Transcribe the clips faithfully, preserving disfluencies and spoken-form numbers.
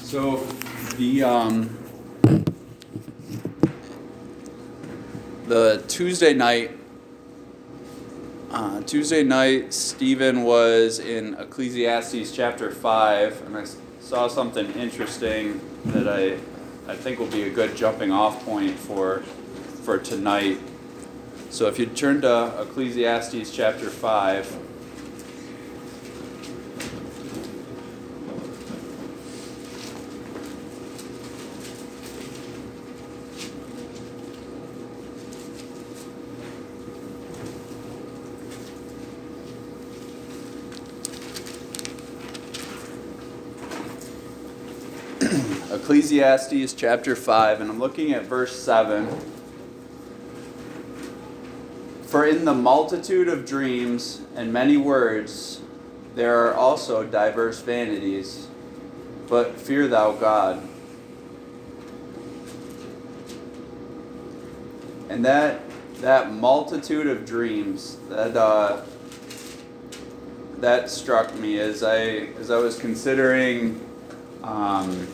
So the um, the Tuesday night, uh, Tuesday night, Stephen was in Ecclesiastes chapter five, and I saw something interesting that I I think will be a good jumping off point for for tonight. So if you turn to Ecclesiastes chapter five. Ecclesiastes chapter five, and I'm looking at verse seven. For in the multitude of dreams and many words there are also diverse vanities, but fear thou God. And that that multitude of dreams, that uh, that struck me as I as I was considering. Um,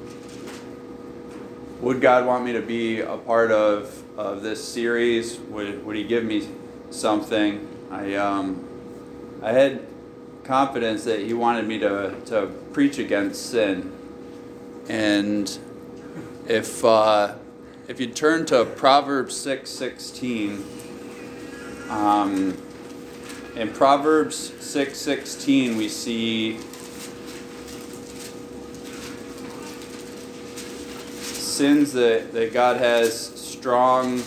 Would God want me to be a part of, of this series? Would would He give me something? I um I had confidence that He wanted me to, to preach against sin. And if uh, if you turn to Proverbs six sixteen, um, in Proverbs six sixteen we see sins that, that God has strong,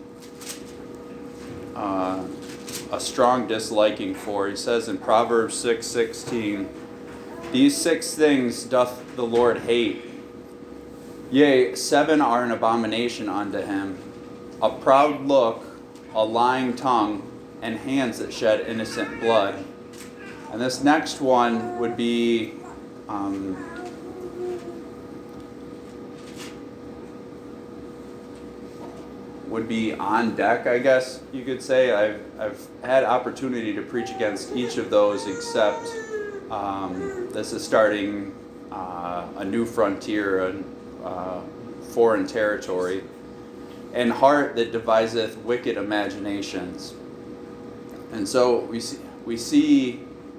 uh, a strong disliking for. He says in Proverbs six sixteen, these six things doth the Lord hate. Yea, seven are an abomination unto him. A proud look, a lying tongue, and hands that shed innocent blood. And this next one would be um, would be on deck, I guess you could say. I've, I've had opportunity to preach against each of those, except um, this is starting uh, a new frontier, a uh, foreign territory. And heart that deviseth wicked imaginations. And so we see, we see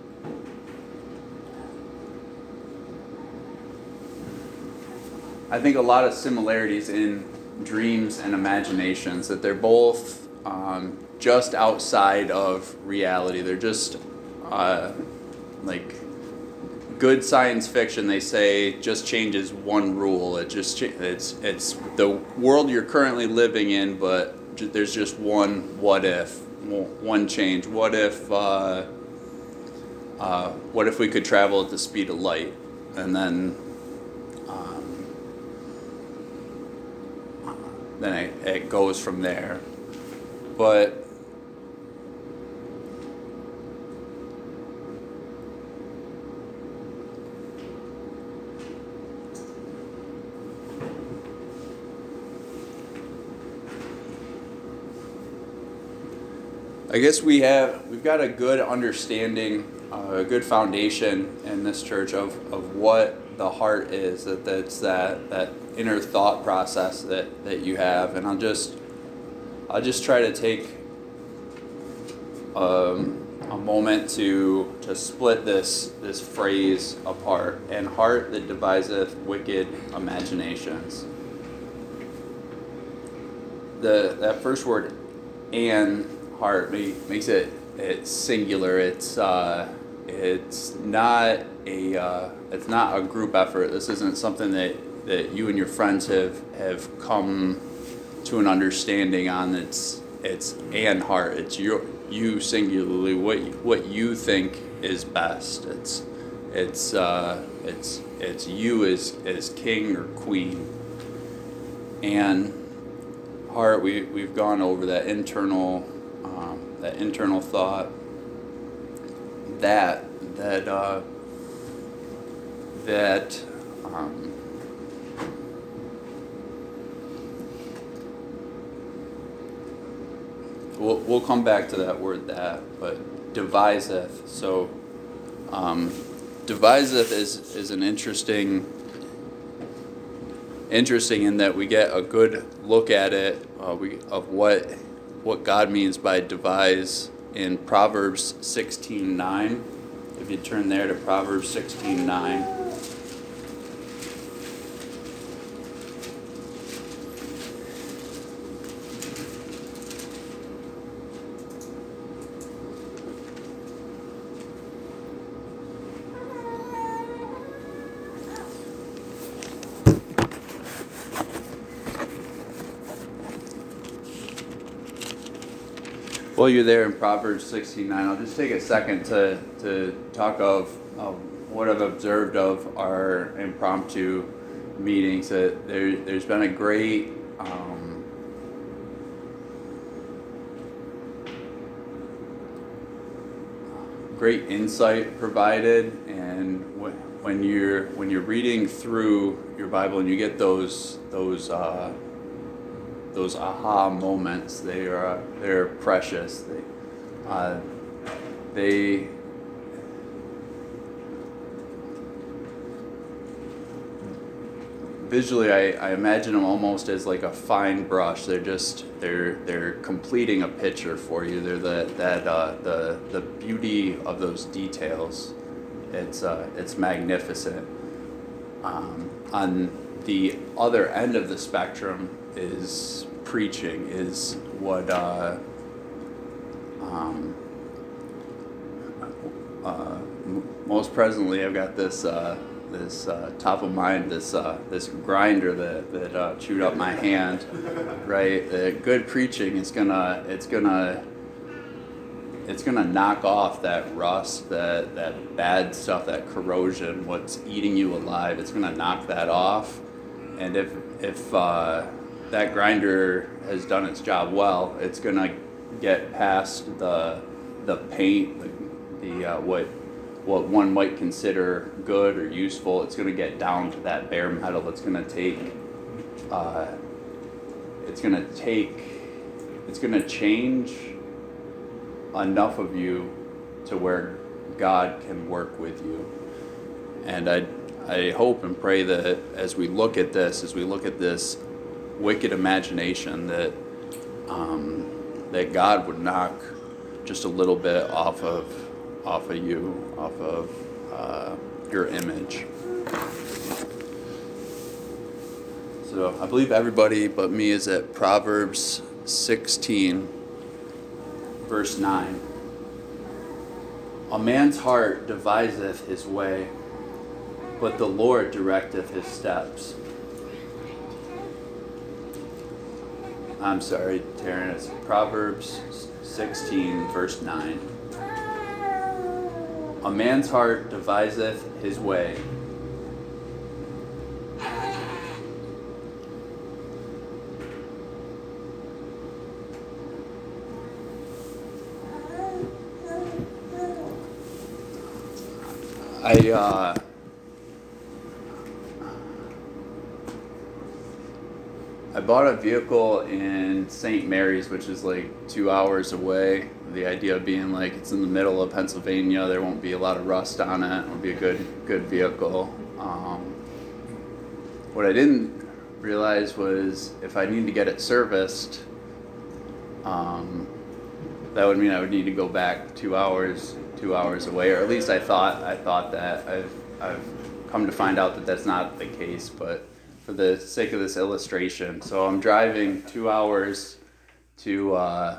I think a lot of similarities in dreams and imaginations, that they're both um, just outside of reality. They're just uh, like good science fiction. They say just changes one rule. It just cha- it's it's the world you're currently living in, but j- there's just one what if, one change. What if uh, uh, what if we could travel at the speed of light, and then then it, it goes from there. But I guess we have we've got a good understanding, uh, a good foundation in this church of, of what the heart is. That that's that that inner thought process that, that you have, and I'll just I'll just try to take um, a moment to to split this this phrase apart. And heart that deviseth wicked imaginations. The that first word, and heart, makes it it's singular. It's uh, it's not a uh, it's not a group effort. This isn't something that. that you and your friends have, have come to an understanding on. It's it's and heart. It's your you singularly, what what you think is best. It's it's uh, it's it's you as as king or queen. And heart, we we've gone over that internal um, that internal thought. That that uh, that. Um, We'll, we'll come back to that word, that, but deviseth. So, um, deviseth is, is an interesting interesting in that we get a good look at it uh, we, of what what God means by devise in Proverbs sixteen nine. If you turn there to Proverbs sixteen nine. While you're there in Proverbs sixteen nine, I'll just take a second to, to talk of uh, what I've observed of our impromptu meetings. That there, there's been a great um, great insight provided, and wh- when you're when you're reading through your Bible and you get those those. Uh, Those aha moments, they are they're precious. They, uh, they visually, I, I imagine them almost as like a fine brush. They're just they're they're completing a picture for you. They're the that uh, the the beauty of those details. It's uh, it's magnificent. Um, on the other end of the spectrum is preaching, is what uh, um, uh, m- most presently I've got this uh, this uh, top of mind, this uh, this grinder that that uh, chewed up my hand, right? Uh, good preaching is gonna it's gonna it's gonna knock off that rust, that that bad stuff, that corrosion, what's eating you alive. It's gonna knock that off, and if if uh, that grinder has done its job well, it's gonna get past the the paint, the, the uh, what what one might consider good or useful. It's gonna get down to that bare metal. It's gonna take uh, it's gonna take it's gonna change enough of you to where God can work with you. And I I hope and pray that as we look at this, as we look at this wicked imagination, that um, that God would knock just a little bit off of off of you, off of uh, your image. So I believe everybody but me is at Proverbs sixteen, verse nine. A man's heart deviseth his way, but the Lord directeth his steps. I'm sorry, Taryn, it's Proverbs sixteen, verse nine. A man's heart deviseth his way. I, uh, I bought a vehicle in Saint Mary's, which is like two hours away. The idea being like it's in the middle of Pennsylvania. There won't be a lot of rust on it. It'll be a good good vehicle. Um, what I didn't realize was if I need to get it serviced, um, that would mean I would need to go back two hours two hours away, or at least I thought I thought that. I've I've come to find out that that's not the case, but for the sake of this illustration. So I'm driving two hours to uh,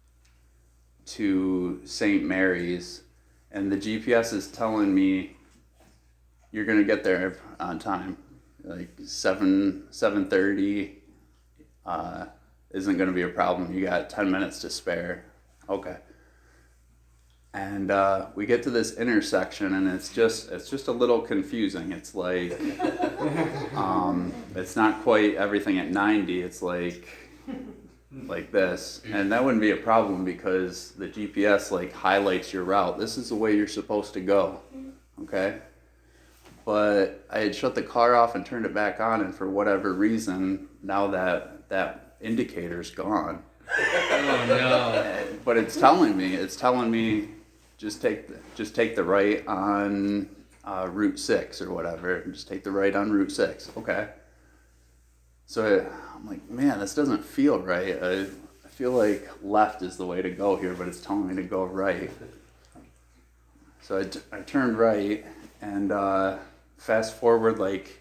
to Saint Mary's, and the G P S is telling me you're gonna get there on time, like seven seven thirty. Uh, isn't gonna be a problem. You got ten minutes to spare. Okay. And uh, we get to this intersection, and it's just it's just a little confusing. It's like um, it's not quite everything at ninety. It's like like this, and that wouldn't be a problem because the G P S like highlights your route. This is the way you're supposed to go, okay? But I had shut the car off and turned it back on, and for whatever reason, now that that indicator's gone. Oh no! But it's telling me, it's telling me. Just take the, just take the right on uh, Route six or whatever. Just take the right on Route six. Okay. So I'm like, man, this doesn't feel right. I, I feel like left is the way to go here, but it's telling me to go right. So I, t- I turned right, and uh, fast forward like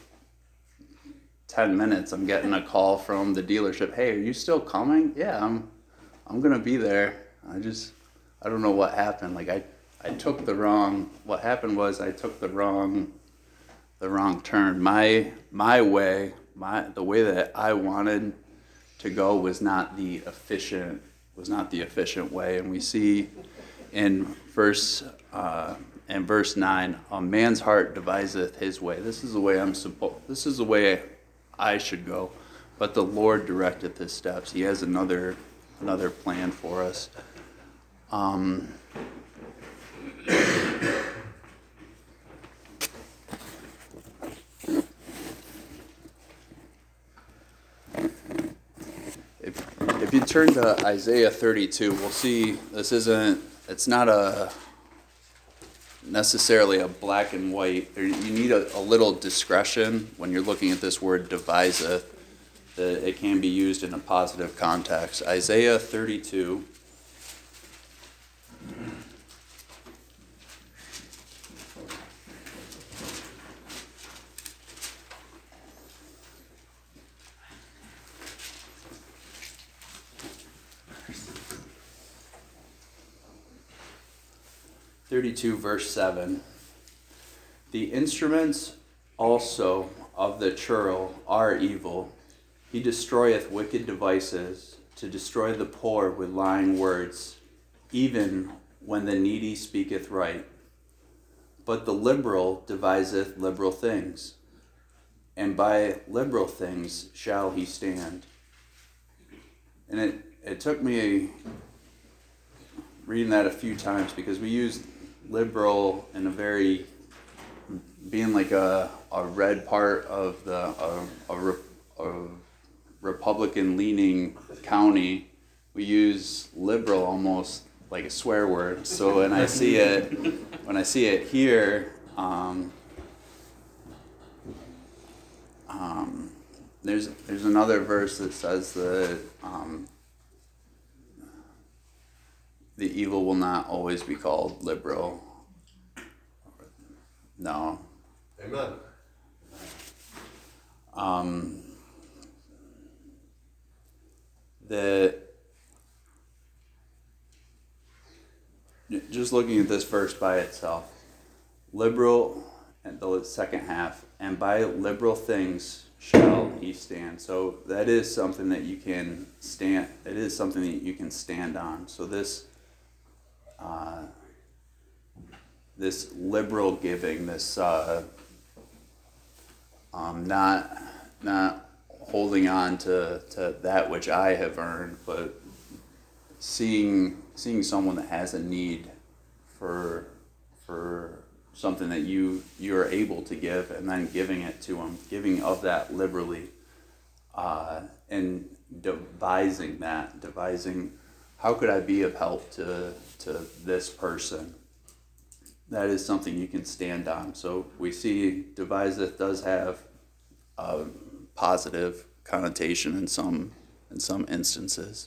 ten minutes, I'm getting a call from the dealership. Hey, are you still coming? Yeah, I'm I'm gonna be there. I just, I don't know what happened. Like I, I took the wrong, what happened was I took the wrong, the wrong turn. My, my way, my, the way that I wanted to go was not the efficient, was not the efficient way. And we see in verse, uh, in verse nine, a man's heart deviseth his way. This is the way I'm supposed, this is the way I should go. But the Lord directeth his steps. He has another, another plan for us. Um, if, if you turn to Isaiah thirty-two, we'll see this isn't, it's not a necessarily a black and white. There, you need a, a little discretion when you're looking at this word deviseth, that it can be used in a positive context. Isaiah thirty-two. thirty-two verse seven. The instruments also of the churl are evil. He destroyeth wicked devices, to destroy the poor with lying words, even when the needy speaketh right. But the liberal deviseth liberal things, and by liberal things shall he stand. And it, it took me reading that a few times, because we use liberal in a very, being like a, a red part of the, a, a, a Republican leaning county. We use liberal almost like a swear word. So when I see it, when I see it here, um, um, there's there's another verse that says that um, the evil will not always be called liberal. No. Amen. Um, that just looking at this verse by itself, liberal, and the second half, and by liberal things shall he stand. So that is something that you can stand. It is something that you can stand on. So this, uh, this liberal giving, this uh, um, not not holding on to, to that which I have earned, but seeing seeing someone that has a need for for something that you you're able to give, and then giving it to them, giving of that liberally, uh, and devising that, devising how could I be of help to to this person. That is something you can stand on. So we see deviseth does have a positive connotation in some in some instances.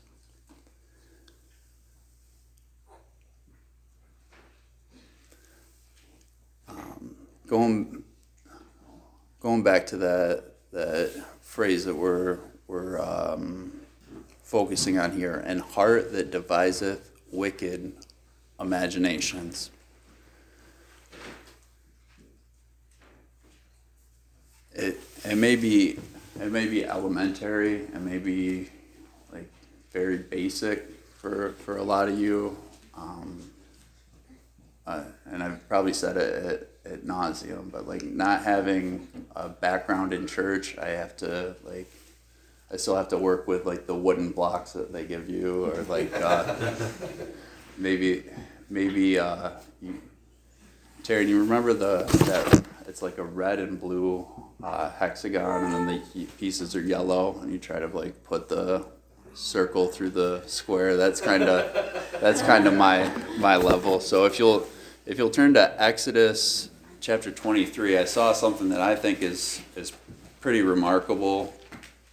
Um, going going back to that that phrase that we're we're um, focusing on here, and heart that deviseth wicked imaginations. It it may be it may be elementary, it may be like very basic for for a lot of you, um, uh, and I've probably said it at, at nauseum, but like not having a background in church, I have to like I still have to work with like the wooden blocks that they give you, or like uh, maybe maybe uh, you, Terry, you remember the that it's like a red and blue uh, hexagon, and then the pieces are yellow, and you try to like put the circle through the square. That's kind of that's kind of my my level. So if you'll if you'll turn to Exodus chapter twenty-three, I saw something that I think is is pretty remarkable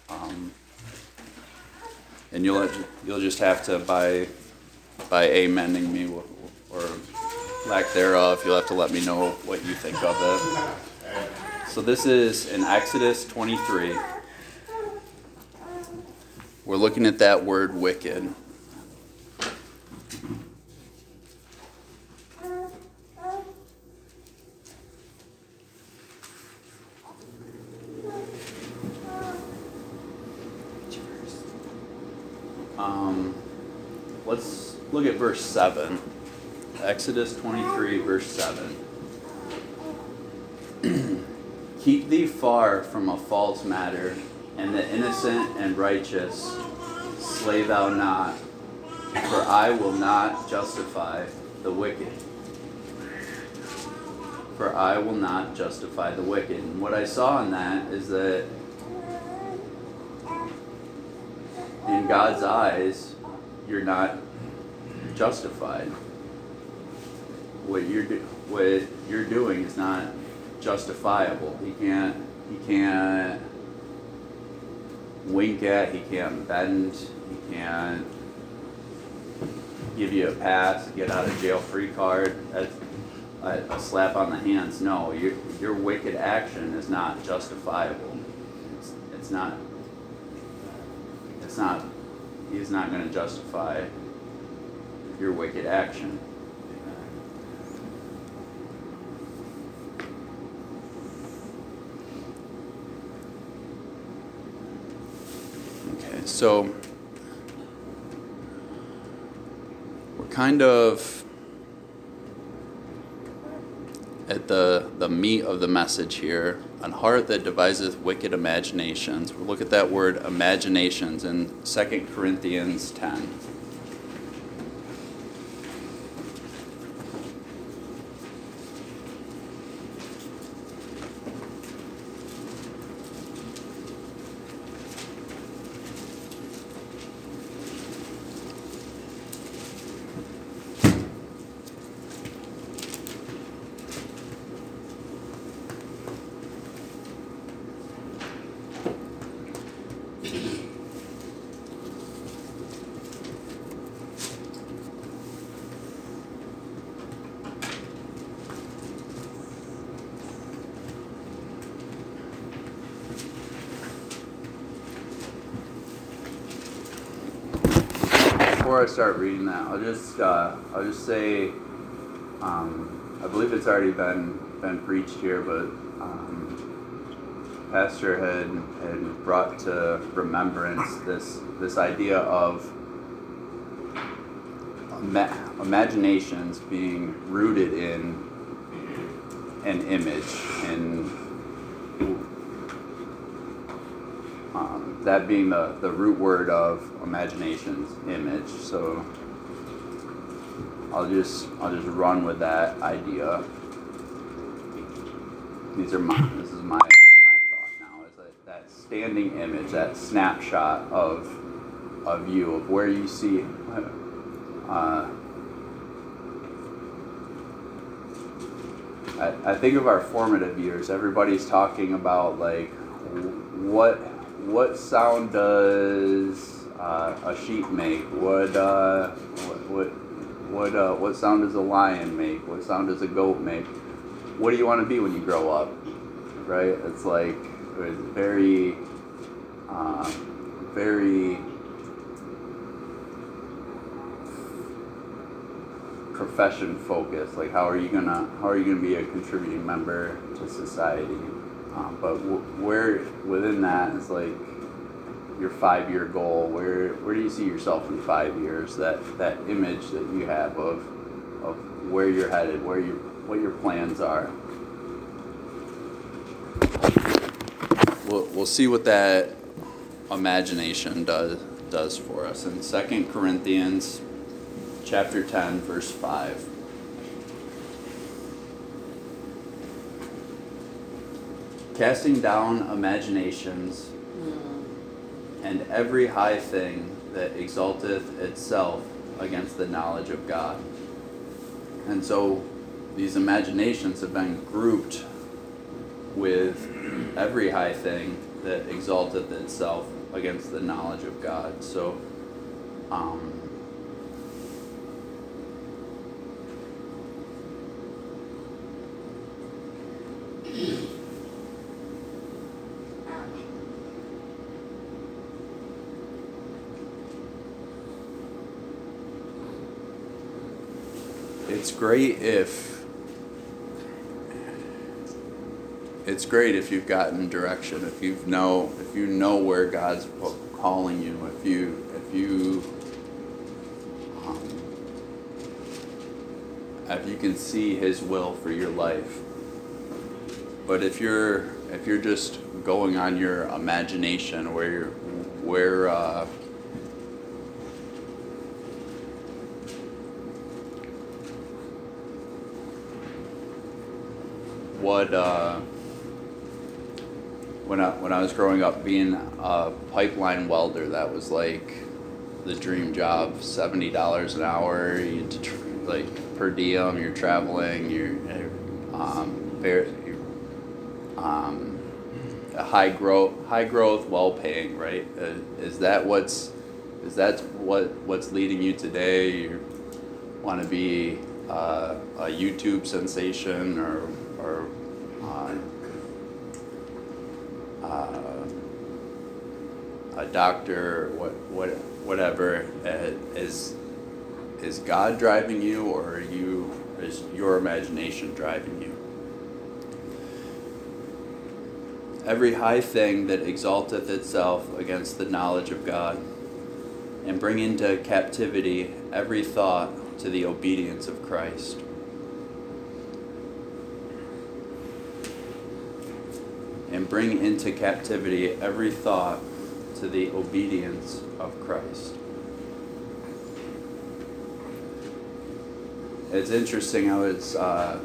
Um, and you'll you'll just have to by by amening me or, or lack thereof, you'll have to let me know what you think of it. So this is in Exodus twenty-three. We're looking at that word wicked. Um, let's look at verse seven. Exodus twenty-three, verse seven. Keep thee far from a false matter, and the innocent and righteous slay thou not, for I will not justify the wicked. For I will not justify the wicked. And what I saw in that is that in God's eyes, you're not justified. What you're do, what you're doing is not justifiable. He can't. He can't wink at. He can't bend. He can't give you a pass, get out of jail free card. That's a, a slap on the hands. No, your your wicked action is not justifiable. It's, it's not. It's not. He's not going to justify your wicked action. Okay, so we're kind of at the the meat of the message here. An heart that deviseth wicked imaginations. We'll look at that word imaginations in Second Corinthians ten. Before I start reading that, I'll just uh, I'll just say um, I believe it's already been been preached here, but um, Pastor had had brought to remembrance this this idea of ima- imaginations being rooted in an image, and um, that being the, the root word of imaginations, image. So I'll just I'll just run with that idea. These are my this is my my thought now, is that, that standing image, that snapshot of of you, of where you see uh, I, I think of our formative years. Everybody's talking about like what what sound does uh, a sheep make? What uh, what what what, uh, what sound does a lion make? What sound does a goat make? What do you want to be when you grow up? Right? It's like it's very uh, very profession focused. Like how are you gonna how are you gonna be a contributing member to society? Um, but w- where within that is like your five-year goal. Where where do you see yourself in five years? That that image that you have of of where you're headed, where you what your plans are. We'll we'll see what that imagination does does for us in Second Corinthians chapter ten, verse five. Casting down imaginations and every high thing that exalteth itself against the knowledge of God. And so these imaginations have been grouped with every high thing that exalteth itself against the knowledge of God. So, um, it's great if it's great if you've gotten direction, if you know if you know where God's calling you, if you if you um, if you can see His will for your life. But if you're if you're just going on your imagination, where you're where uh, what uh, when I when I was growing up, being a pipeline welder, that was like the dream job. Seventy dollars an hour, you had to tr- like per diem. You're traveling. You're um, very um, a high growth, high growth, well paying. Right? Uh, is that what's is that what what's leading you today? You want to be uh, a YouTube sensation or or uh, uh, a doctor, what what whatever. Uh, is is God driving you, or are you is your imagination driving you? Every high thing that exalteth itself against the knowledge of God, and bring into captivity every thought to the obedience of Christ. And bring into captivity every thought to the obedience of Christ. It's interesting. I was uh,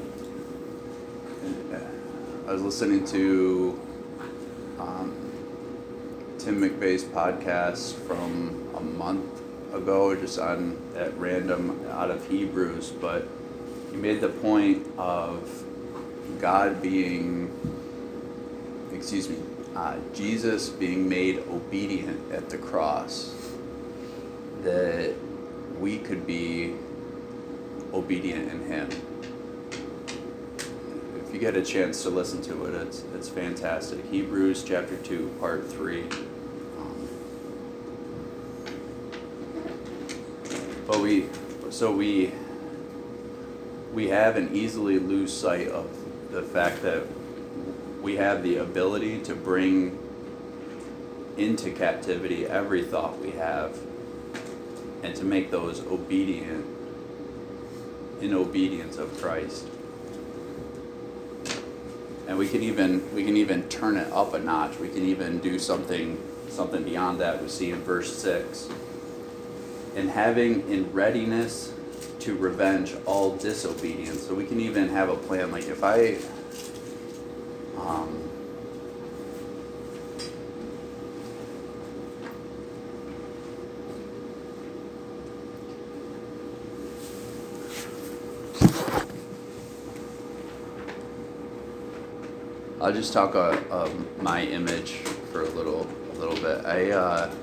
I was listening to um, Tim McVeigh's podcast from a month ago, just on at random out of Hebrews, but he made the point of God being, excuse me, uh, Jesus being made obedient at the cross, that we could be obedient in Him. If you get a chance to listen to it, it's it's fantastic. Hebrews chapter two, part three. Um, but we, so we, we have and easily lose sight of the fact that we have the ability to bring into captivity every thought we have, and to make those obedient in obedience of Christ. And we can even we can even turn it up a notch. We can even do something something beyond that. We see in verse six. And having in readiness to revenge all disobedience. So we can even have a plan. Like if I um, I'll just talk uh, um, my image for a little, a little bit. I uh,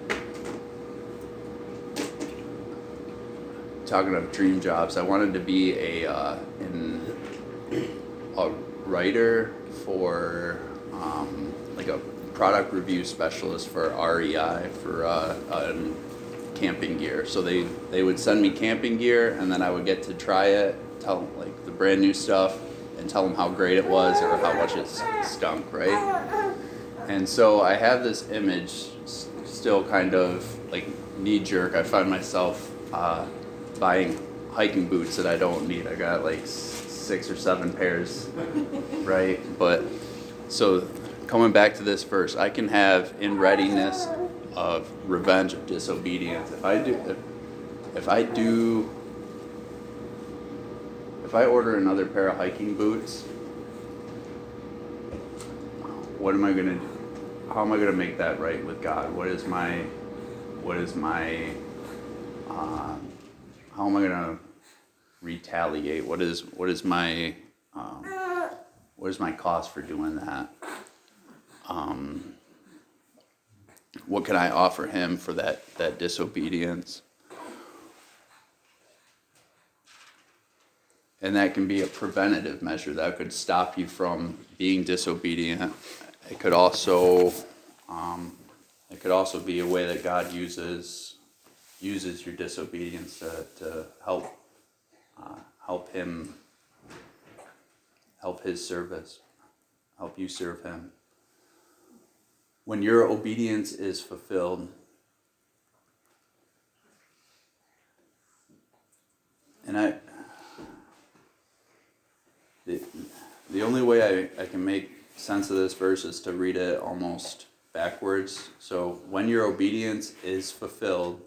talking of dream jobs. I wanted to be a uh, in a writer for um, like a product review specialist for R E I for uh, um, camping gear. So they they would send me camping gear, and then I would get to try it, tell them like the brand new stuff, and tell them how great it was or how much it stunk, right? And so I have this image s- still kind of like knee-jerk. I find myself uh, buying hiking boots that I don't need. I got like s- six or seven pairs, right? But so coming back to this verse, I can have in readiness of revenge of disobedience. If I do, if, if I do If I order another pair of hiking boots, what am I gonna? How am I gonna make that right with God? What is my? What is my? Uh, how am I gonna retaliate? What is? What is my? Um, what is my cost for doing that? Um, what can I offer him for that, that disobedience? And that can be a preventative measure that could stop you from being disobedient. It could also, um, it could also be a way that God uses uses your disobedience to, to help uh, help him help his service, help you serve him. When your obedience is fulfilled, and I, the, the only way I, I can make sense of this verse is to read it almost backwards. So when your obedience is fulfilled,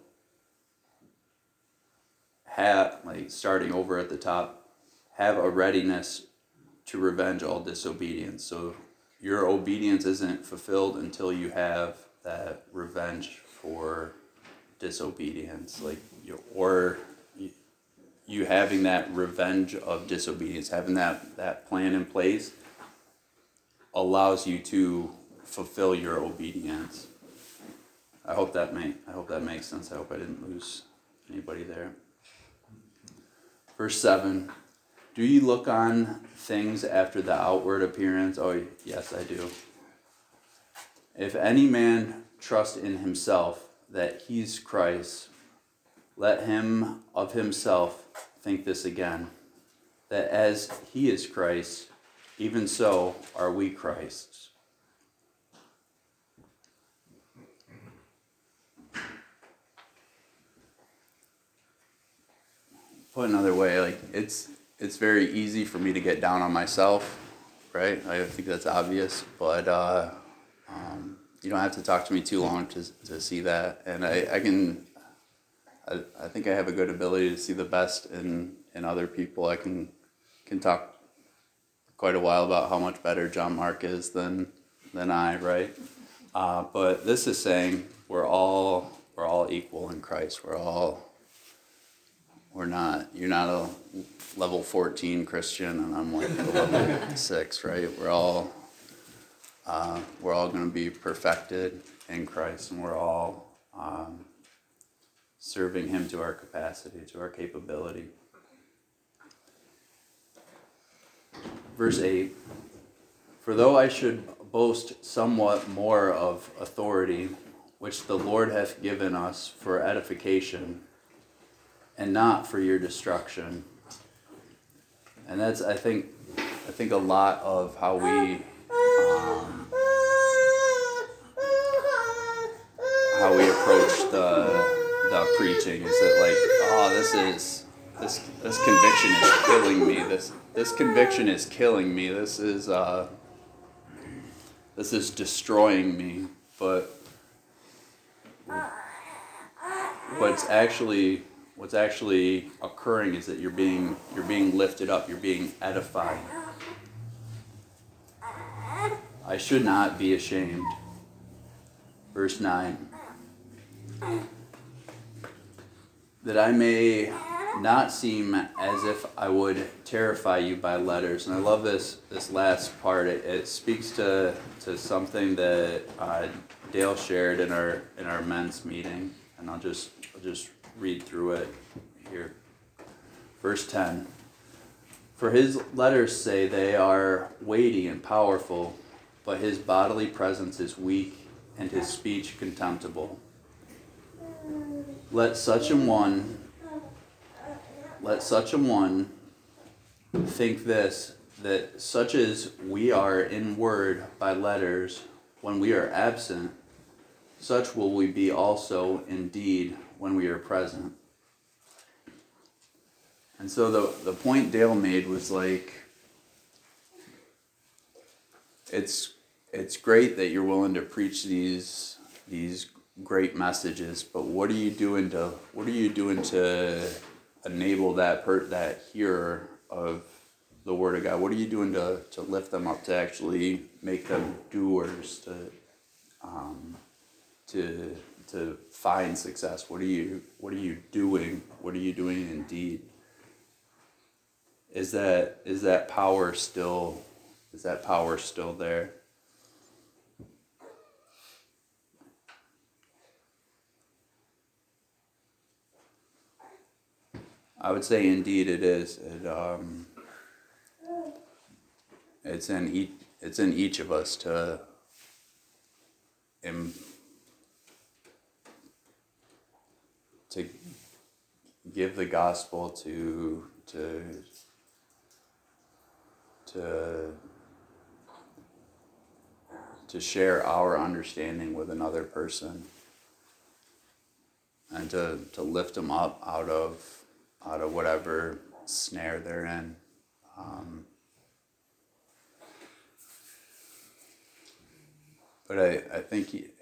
have, like starting over at the top, have a readiness to revenge all disobedience. So your obedience isn't fulfilled until you have that revenge for disobedience, like you, or you, you having that revenge of disobedience, having that, that plan in place allows you to fulfill your obedience. I hope that make I hope that makes sense. I hope I didn't lose anybody there. Verse seven, do you look on things after the outward appearance? Oh, yes, I do. If any man trust in himself that he's Christ, let him of himself think this again, that as he is Christ, even so are we Christ's. Put another way, like it's it's very easy for me to get down on myself, right? I think that's obvious, but uh, um, you don't have to talk to me too long to to see that. And I, I can, I, I think I have a good ability to see the best in, in other people. I can can talk quite a while about how much better John Mark is than than I, right? Uh, but this is saying we're all we're all equal in Christ. We're all We're not, you're not a level fourteen Christian and I'm like a level six, right? We're all, uh, we're all going to be perfected in Christ, and we're all um, serving him to our capacity, to our capability. Verse eight, for though I should boast somewhat more of authority, which the Lord hath given us for edification, and not for your destruction. And that's, I think, I think a lot of how we, um, how we approach the the preaching is that like, oh, this is this this conviction is killing me. This this conviction is killing me. This is uh, this is destroying me. But what's actually What's actually occurring is that you're being you're being lifted up, you're being edified. I should not be ashamed. Verse nine. That I may not seem as if I would terrify you by letters. And I love this this last part. It, it speaks to to something that uh, Dale shared in our in our men's meeting. And I'll just I'll just read through it here. Verse ten. For his letters say they are weighty and powerful, but his bodily presence is weak and his speech contemptible. Let such a one, let such a one think this, that such as we are in word by letters, when we are absent, such will we be also in deed when we are present. And so the the point Dale made was like, it's it's great that you're willing to preach these these great messages, but what are you doing to what are you doing to enable that per, that hearer of the Word of God? What are you doing to, to lift them up, to actually make them doers, to um, to to find success? What are you what are you doing? What are you doing indeed? Is that is that power still is that power still there? I would say indeed it is. It, um, it's in each, it's in each of us to, im- to give the gospel, to, to, to, to share our understanding with another person, and to, to lift them up out of, out of whatever snare they're in. Um, but I, I think he,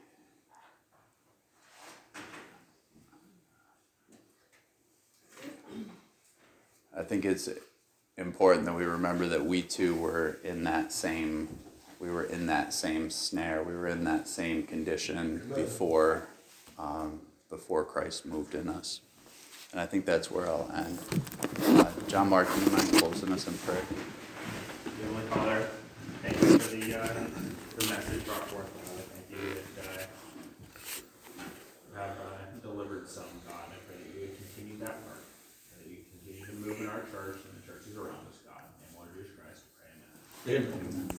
I think it's important that we remember that we too were in that same, we were in that same snare, we were in that same condition before, um, before Christ moved in us. And I think that's where I'll end. Uh, John Mark, do you mind closing us in prayer? Heavenly Father, thank you for the, uh, the message brought forth, God. Thank you that, uh, you have, uh, delivered some, God. I pray that you would continue that work, that you continue to move in our church and the churches around us, God. In the name of Lord Jesus Christ, we pray, amen. Amen.